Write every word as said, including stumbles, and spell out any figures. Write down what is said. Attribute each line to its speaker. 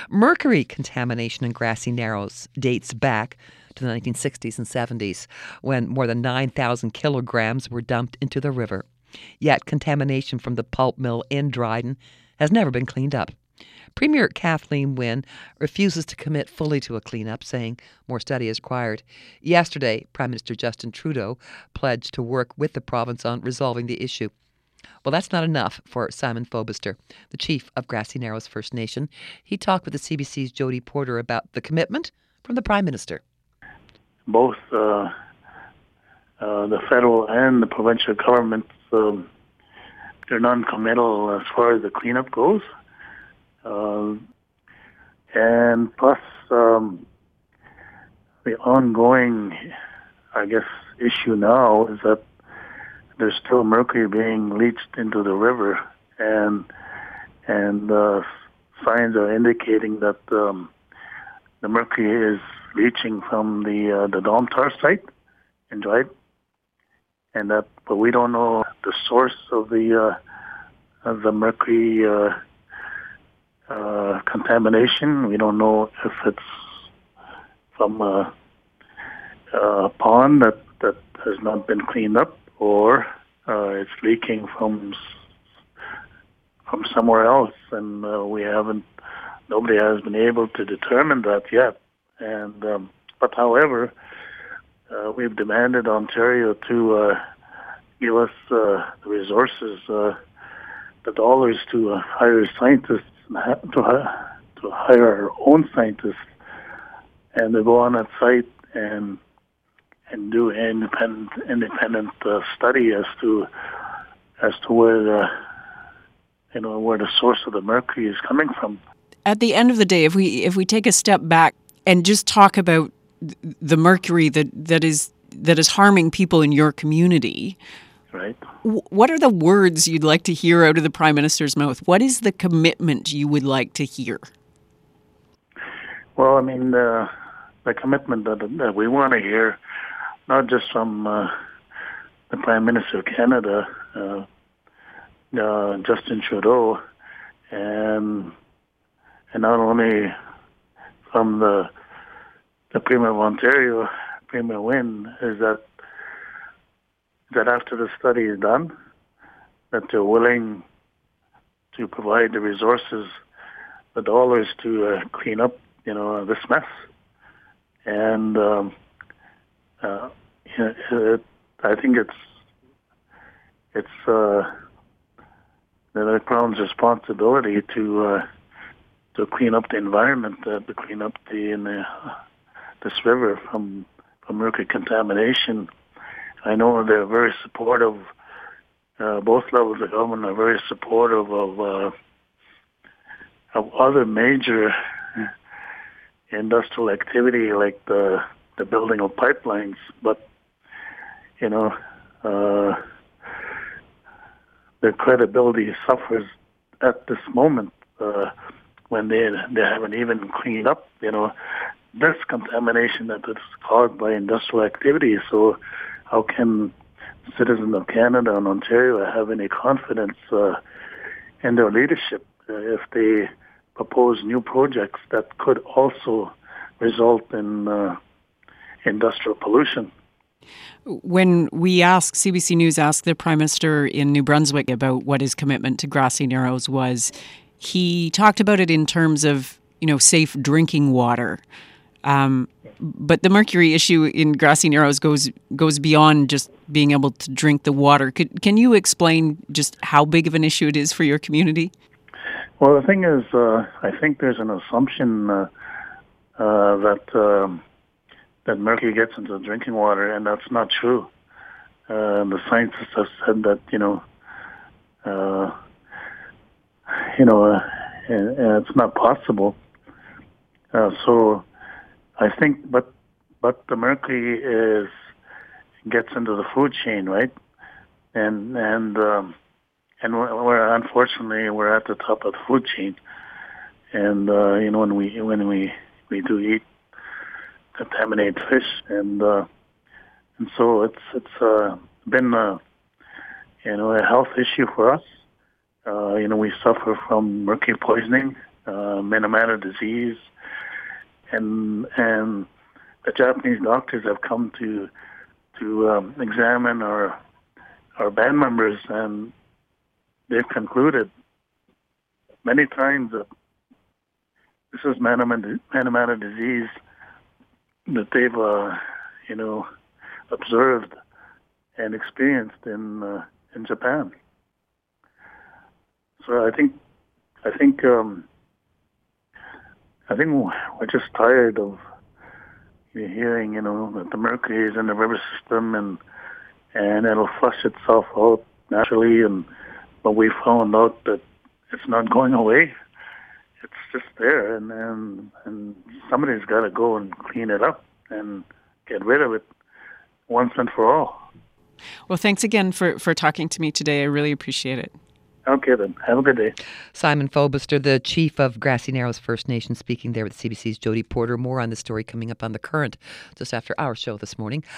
Speaker 1: Mercury contamination in Grassy Narrows dates back to the nineteen sixties and seventies, when more than nine thousand kilograms were dumped into the river. Yet contamination from the pulp mill in Dryden has never been cleaned up. Premier Kathleen Wynne refuses to commit fully to a cleanup, saying more study is required. Yesterday, Prime Minister Justin Trudeau pledged to work with the province on resolving the issue. Well, that's not enough for Simon Phobister, the chief of Grassy Narrows First Nation. He talked with the C B C's Jody Porter about the commitment from the Prime Minister.
Speaker 2: Both uh, uh, the federal and the provincial governments, um, they're non-committal as far as the cleanup goes. Um, and plus, um, the ongoing, I guess, issue now is that there's still mercury being leached into the river, and and uh, signs are indicating that um, the mercury is leaching from the uh, the Domtar site in Dryden, and that, but we don't know the source of the uh, of the mercury uh, uh, contamination. We don't know if it's from a, a pond that that has not been cleaned up, or uh, it's leaking from from somewhere else, and uh, we haven't. Nobody has been able to determine that yet. And um, but however, uh, we've demanded Ontario to uh, give us uh, the resources, uh, the dollars to uh, hire scientists, to uh, to hire our own scientists, and to go on that site and. and do an independent independent uh, study as to as to where the you know where the source of the mercury is coming from.
Speaker 3: At the end of the day, if we if we take a step back and just talk about the mercury that, that is that is harming people in your community,
Speaker 2: right?
Speaker 3: What are the words you'd like to hear out of the Prime Minister's mouth? What is the commitment you would like to hear?
Speaker 2: Well, I mean, uh, the commitment that, that we want to hear, not just from uh, the Prime Minister of Canada, uh, uh, Justin Trudeau, and and not only from the the Premier of Ontario, Premier Wynne, is that that after the study is done, that they're willing to provide the resources, the dollars to uh, clean up, you know, this mess, and. Um, uh, It, I think it's it's uh, the Crown's responsibility to uh, to clean up the environment, uh, to clean up the, in the this river from from mercury contamination. I know they're very supportive. Uh, both levels of government are very supportive of uh, of other major industrial activity like the the building of pipelines, but you know, uh, their credibility suffers at this moment uh, when they they haven't even cleaned up, you know, this contamination that is caused by industrial activity. So, how can citizens of Canada and Ontario have any confidence uh, in their leadership uh, if they propose new projects that could also result in uh, industrial pollution?
Speaker 3: When we asked, C B C News asked the Prime Minister in New Brunswick about what his commitment to Grassy Narrows was, he talked about it in terms of, you know, safe drinking water. Um, but the mercury issue in Grassy Narrows goes goes beyond just being able to drink the water. Could, can you explain just how big of an issue it is for your community?
Speaker 2: Well, the thing is, uh, I think there's an assumption uh, uh, that... Um, that mercury gets into the drinking water, and that's not true. Uh, the scientists have said that, you know, uh, you know, uh, and, and it's not possible. Uh, so, I think, but but the mercury is gets into the food chain, right? And and um, and we're unfortunately we're at the top of the food chain, and uh, you know when we when we we do eat contaminated fish, and uh, and so it's it's uh, been uh, you know a health issue for us. Uh, you know we suffer from mercury poisoning uh, Manamana disease, and and the Japanese doctors have come to to um, examine our our band members, and they've concluded many times that this is Manamana, Manamana disease that they've, uh, you know, observed and experienced in uh, in Japan. So I think, I think, um, I think we're just tired of hearing, you know, that the mercury is in the river system and and it'll flush itself out naturally. And but we found out that it's not going away. It's just there, and and, and somebody's got to go and clean it up and get rid of it once and for all.
Speaker 3: Well, thanks again for, for talking to me today. I really appreciate it.
Speaker 2: Okay, then. Have a good day.
Speaker 1: Simon Fobister, the chief of Grassy Narrows First Nation, speaking there with C B C's Jody Porter. More on the story coming up on The Current just after our show this morning.